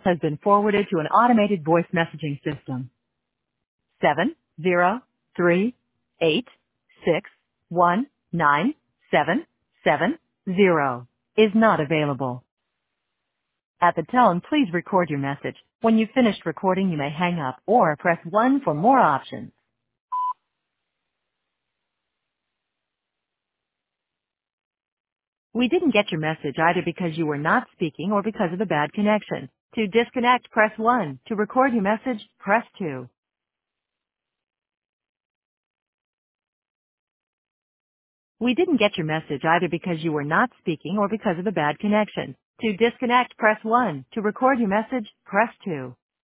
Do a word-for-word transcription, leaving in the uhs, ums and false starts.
has been forwarded to an automated voice messaging system. Seven zero three eight six one nine seven seven zero is not available. At the tone, please record your message. When you've finished recording, you may hang up or press one for more options. We didn't get your message either because you were not speaking or because of a bad connection. To disconnect, press one. To record your message, press two. We didn't get your message either because you were not speaking or because of a bad connection. To disconnect, press one. To record your message, press two.